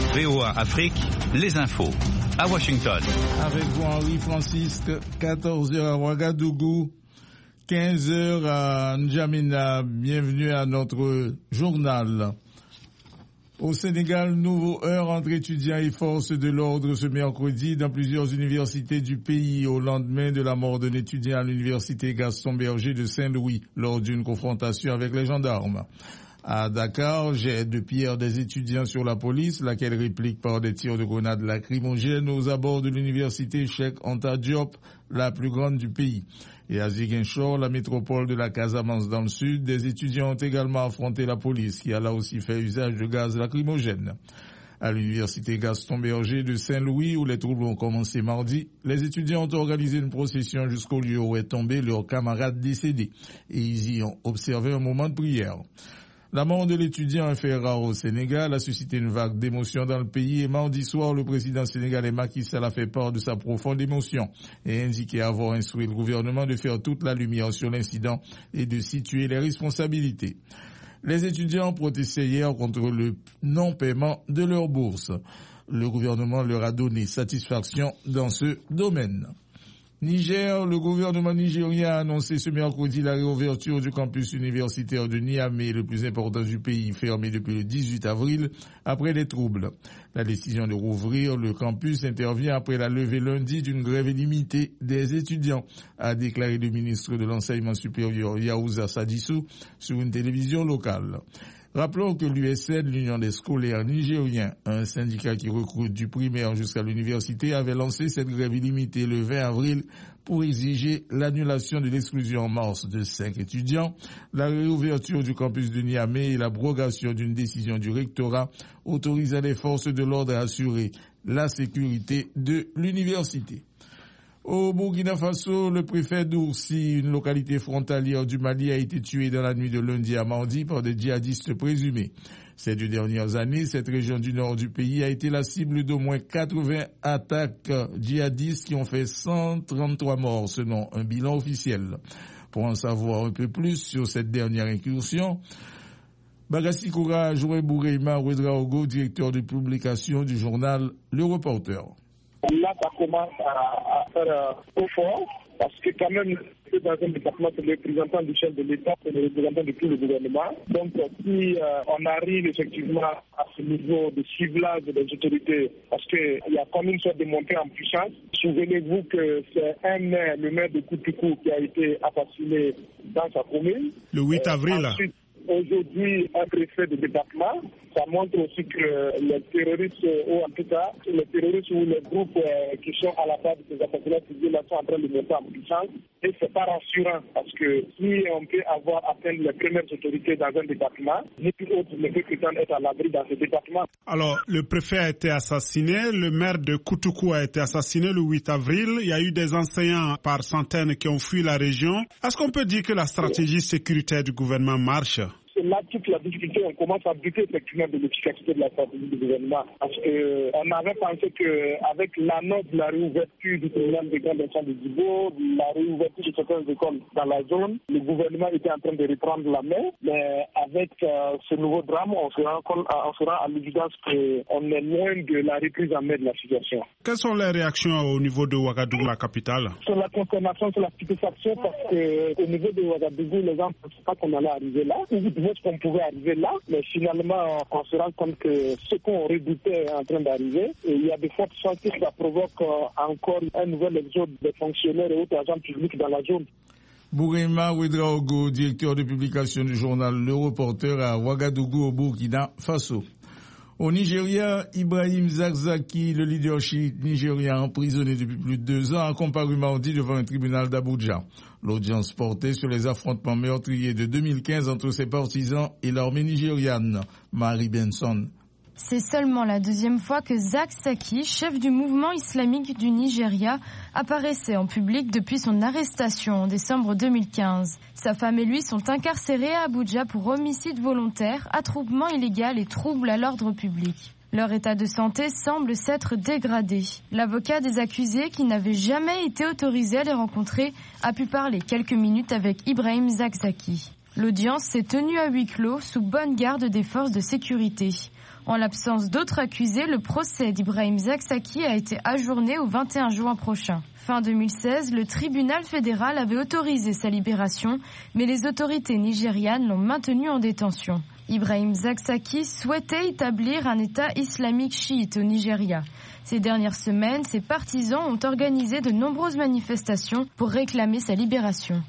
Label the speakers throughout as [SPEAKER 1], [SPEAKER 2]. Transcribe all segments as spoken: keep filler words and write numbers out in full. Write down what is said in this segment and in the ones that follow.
[SPEAKER 1] V O A Afrique, les infos. À Washington.
[SPEAKER 2] Avec vous Henri Francisque, quatorze heures à Ouagadougou, quinze heures à N'Djamena. Bienvenue à notre journal. Au Sénégal, nouveau heure entre étudiants et forces de l'ordre ce mercredi dans plusieurs universités du pays au lendemain de la mort d'un étudiant à l'université Gaston Berger de Saint-Louis lors d'une confrontation avec les gendarmes. À Dakar, jet de pierre des étudiants sur la police, laquelle réplique par des tirs de grenades lacrymogènes aux abords de l'université Cheikh Anta Diop, la plus grande du pays. Et à Ziguinchor, la métropole de la Casamance dans le sud, des étudiants ont également affronté la police, qui a là aussi fait usage de gaz lacrymogène. À l'université Gaston Berger de Saint-Louis, où les troubles ont commencé mardi, les étudiants ont organisé une procession jusqu'au lieu où est tombé leur camarade décédé, et ils y ont observé un moment de prière. La mort de l'étudiant, un fait rare au Sénégal, a suscité une vague d'émotion dans le pays et mardi soir, le président sénégalais Macky Sall a fait part de sa profonde émotion et indiqué avoir instruit le gouvernement de faire toute la lumière sur l'incident et de situer les responsabilités. Les étudiants protestaient hier contre le non-paiement de leur bourse. Le gouvernement leur a donné satisfaction dans ce domaine. Niger, le gouvernement nigérien a annoncé ce mercredi la réouverture du campus universitaire de Niamey, le plus important du pays, fermé depuis le dix-huit avril, après des troubles. La décision de rouvrir le campus intervient après la levée lundi d'une grève illimitée des étudiants, a déclaré le ministre de l'Enseignement supérieur Yaouza Sadissou sur une télévision locale. Rappelons que l'U S N, l'Union des scolaires nigériens, un syndicat qui recrute du primaire jusqu'à l'université, avait lancé cette grève illimitée le vingt avril pour exiger l'annulation de l'exclusion en mars de cinq étudiants, la réouverture du campus de Niamey et l'abrogation d'une décision du rectorat autorisant les forces de l'ordre à assurer la sécurité de l'université. Au Burkina Faso, le préfet d'Oursi, une localité frontalière du Mali, a été tué dans la nuit de lundi à mardi par des djihadistes présumés. Ces deux dernières années, cette région du nord du pays a été la cible d'au moins quatre-vingts attaques djihadistes qui ont fait cent trente-trois morts selon un bilan officiel. Pour en savoir un peu plus sur cette dernière incursion, Bagassi Koura Joué Boureima Ouedraogo, directeur de publication du journal Le Reporter.
[SPEAKER 3] Là, ça commence à, à faire euh, trop fort, parce que quand même, c'est dans un département, c'est le représentant du chef de l'État, c'est le représentant de tout le gouvernement. Donc, si euh, on arrive effectivement à ce niveau de ciblage des autorités, parce qu'il y a comme une sorte de montée en puissance, souvenez-vous que c'est un maire, le maire de Koutoukou, qui a été assassiné dans sa commune.
[SPEAKER 4] Le huit avril.
[SPEAKER 3] Euh, ensuite, aujourd'hui, un préfet de département. Ça montre aussi que les terroristes, ou en tout cas, les terroristes ou les groupes euh, qui sont à la base de ces assassinats civils sont en train de monter en puissance. Et c'est pas rassurant parce que si on peut avoir atteint les premières autorités dans un département, ni plus autre ne peut prétendre être à l'abri dans ce département.
[SPEAKER 4] Alors, le préfet a été assassiné, le maire de Koutoukou a été assassiné le huit avril. Il y a eu des enseignants par centaines qui ont fui la région. Est-ce qu'on peut dire que la stratégie sécuritaire du gouvernement marche?
[SPEAKER 3] C'est là toute la difficulté, on commence à douter effectivement de l'efficacité de la stratégie du gouvernement. Parce qu'on avait pensé qu'avec l'annonce de la réouverture du tribunal de grande instance de Djibo, la réouverture de certaines écoles dans la zone, le gouvernement était en train de reprendre la main. Mais avec euh, ce nouveau drame, on se rend compte, on se rend à l'évidence qu'on est loin de la reprise en main de la situation.
[SPEAKER 4] Quelles sont les réactions au niveau de Ouagadougou, la capitale?
[SPEAKER 3] Sur la consternation, sur la stupéfaction, parce qu'au niveau de Ouagadougou, les gens ne pensaient pas qu'on allait arriver là. Est-ce qu'on pouvait arriver là, mais finalement on se rend compte que ce qu'on redoutait est en train d'arriver et il y a de fortes chances que ça provoque encore un nouvel exode des fonctionnaires et autres agents publics dans la zone.
[SPEAKER 2] Boureima Ouedraogo, directeur de publication du journal Le Reporter à Ouagadougou au Burkina Faso. Au Nigeria, Ibrahim Zakzaki, le leadership nigérien emprisonné depuis plus de deux ans, a comparu mardi devant un tribunal d'Abuja. L'audience portait sur les affrontements meurtriers de deux mille quinze entre ses partisans et l'armée nigériane. Marie Benson.
[SPEAKER 5] C'est seulement la deuxième fois que Zakzaki, chef du mouvement islamique du Nigeria, apparaissait en public depuis son arrestation en décembre deux mille quinze. Sa femme et lui sont incarcérés à Abuja pour homicide volontaire, attroupement illégal et trouble à l'ordre public. Leur état de santé semble s'être dégradé. L'avocat des accusés, qui n'avait jamais été autorisé à les rencontrer, a pu parler quelques minutes avec Ibrahim Zakzaki. L'audience s'est tenue à huis clos sous bonne garde des forces de sécurité. En l'absence d'autres accusés, le procès d'Ibrahim Zakzaki a été ajourné au vingt et un juin prochain. Fin deux mille seize, le tribunal fédéral avait autorisé sa libération, mais les autorités nigérianes l'ont maintenu en détention. Ibrahim Zakzaki souhaitait établir un État islamique chiite au Nigeria. Ces dernières semaines, ses partisans ont organisé de nombreuses manifestations pour réclamer sa libération.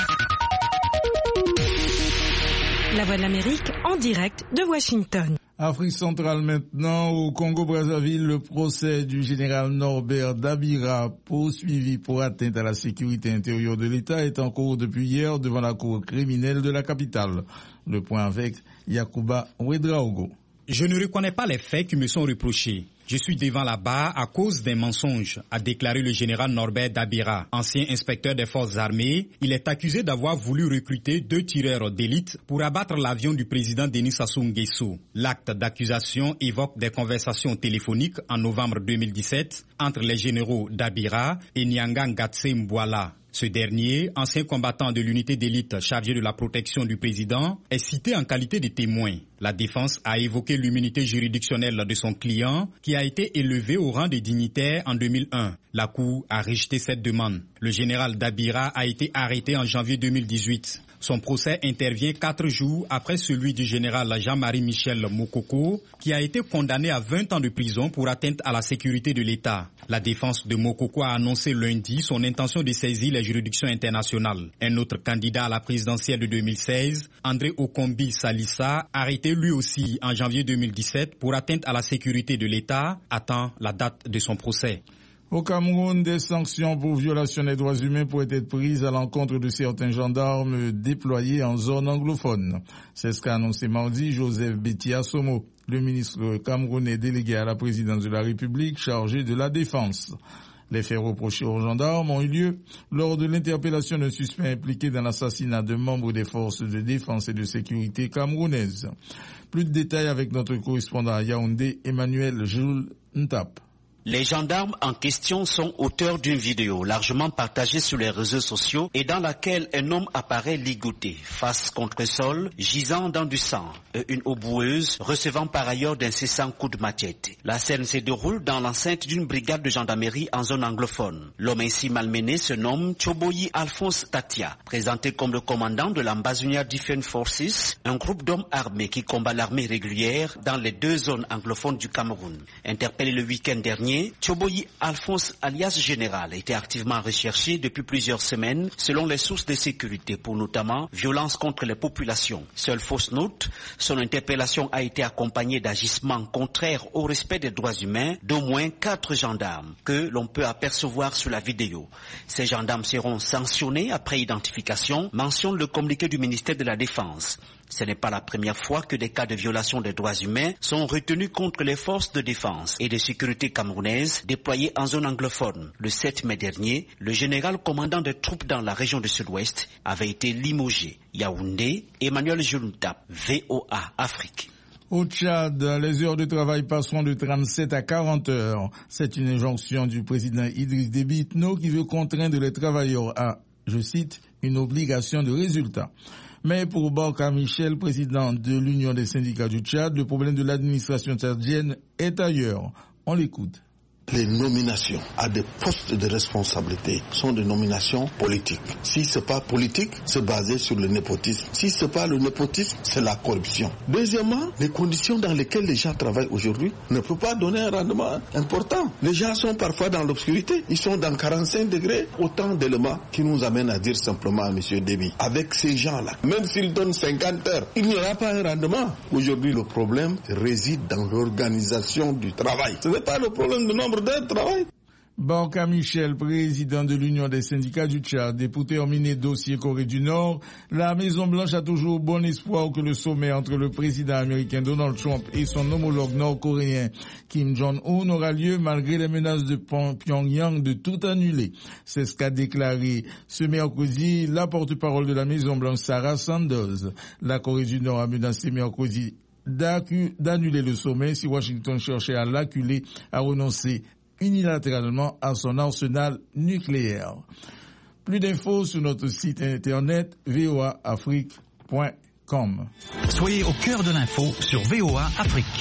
[SPEAKER 6] La Voix de l'Amérique en direct de Washington.
[SPEAKER 2] Afrique centrale maintenant, au Congo-Brazzaville, le procès du général Norbert Dabira, poursuivi pour atteinte à la sécurité intérieure de l'État, est en cours depuis hier devant la cour criminelle de la capitale. Le point avec Yacouba Ouedraogo.
[SPEAKER 7] Je ne reconnais pas les faits qui me sont reprochés. Je suis devant la barre à cause des mensonges, a déclaré le général Norbert Dabira. Ancien inspecteur des forces armées, il est accusé d'avoir voulu recruter deux tireurs d'élite pour abattre l'avion du président Denis Sassou Nguesso. L'acte d'accusation évoque des conversations téléphoniques en novembre deux mille dix-sept entre les généraux Dabira et Nyanga Ngatse Mbouala. Ce dernier, ancien combattant de l'unité d'élite chargé de la protection du président, est cité en qualité de témoin. La défense a évoqué l'immunité juridictionnelle de son client qui a été élevé au rang de dignitaire en deux mille un. La Cour a rejeté cette demande. Le général Dabira a été arrêté en janvier deux mille dix-huit. Son procès intervient quatre jours après celui du général Jean-Marie Michel Mokoko, qui a été condamné à vingt ans de prison pour atteinte à la sécurité de l'État. La défense de Mokoko a annoncé lundi son intention de saisir les juridictions internationales. Un autre candidat à la présidentielle de deux mille seize, André Okombi Salissa, arrêté lui aussi en janvier deux mille dix-sept pour atteinte à la sécurité de l'État, attend la date de son procès.
[SPEAKER 2] Au Cameroun, des sanctions pour violation des droits humains pourraient être prises à l'encontre de certains gendarmes déployés en zone anglophone. C'est ce qu'a annoncé mardi Joseph Betty Assomo, le ministre camerounais délégué à la présidence de la République chargé de la défense. Les faits reprochés aux gendarmes ont eu lieu lors de l'interpellation d'un suspect impliqué dans l'assassinat de membres des forces de défense et de sécurité camerounaises. Plus de détails avec notre correspondant à Yaoundé, Emmanuel Jules Ntap.
[SPEAKER 8] Les gendarmes en question sont auteurs d'une vidéo largement partagée sur les réseaux sociaux et dans laquelle un homme apparaît ligoté, face contre sol, gisant dans du sang, et une eau boueuse, recevant par ailleurs d'incessants coups de machette. La scène se déroule dans l'enceinte d'une brigade de gendarmerie en zone anglophone. L'homme ainsi malmené se nomme Tchoboyi Alphonse Tatia, présenté comme le commandant de l'Ambazonian Defense Forces, un groupe d'hommes armés qui combat l'armée régulière dans les deux zones anglophones du Cameroun. Interpellé le week-end dernier, Tchoboyi Alphonse alias Général était activement recherché depuis plusieurs semaines selon les sources de sécurité pour notamment violence contre les populations. Seule fausse note, son interpellation a été accompagnée d'agissements contraires au respect des droits humains d'au moins quatre gendarmes que l'on peut apercevoir sur la vidéo. Ces gendarmes seront sanctionnés après identification, mentionne le communiqué du ministère de la Défense. Ce n'est pas la première fois que des cas de violation des droits humains sont retenus contre les forces de défense et de sécurité camerounaises déployées en zone anglophone. Le sept mai dernier, le général commandant des troupes dans la région du Sud-Ouest avait été limogé. Yaoundé, Emmanuel Juntap, V O A Afrique.
[SPEAKER 2] Au Tchad, les heures de travail passeront de trente-sept à quarante heures. C'est une injonction du président Idriss Déby Itno qui veut contraindre les travailleurs à, je cite, une obligation de résultat. Mais pour Borka Michel, président de l'Union des syndicats du Tchad, le problème de l'administration tchadienne est ailleurs. On l'écoute.
[SPEAKER 9] Les nominations à des postes de responsabilité sont des nominations politiques. Si c'est pas politique, c'est basé sur le népotisme. Si c'est pas le népotisme, c'est la corruption. Deuxièmement, les conditions dans lesquelles les gens travaillent aujourd'hui ne peuvent pas donner un rendement important. Les gens sont parfois dans l'obscurité. Ils sont dans quarante-cinq degrés. Autant d'éléments qui nous amènent à dire simplement à M. Déby, avec ces gens-là, même s'ils donnent cinquante heures, il n'y aura pas un rendement. Aujourd'hui, le problème réside dans l'organisation du travail. Ce n'est pas le problème de nombre d'heures de travail.
[SPEAKER 2] Borka Michel, président de l'Union des syndicats du Tchad. Et pour terminer, dossier Corée du Nord, la Maison-Blanche a toujours bon espoir que le sommet entre le président américain Donald Trump et son homologue nord-coréen Kim Jong-un aura lieu malgré les menaces de Pyongyang de tout annuler. C'est ce qu'a déclaré ce mercredi la porte-parole de la Maison-Blanche, Sarah Sanders. La Corée du Nord a menacé mercredi d'annuler le sommet si Washington cherchait à l'acculer à renoncer unilatéralement à son arsenal nucléaire. Plus d'infos sur notre site internet v o a afrique point com.
[SPEAKER 1] Soyez au cœur de l'info sur V O A Afrique.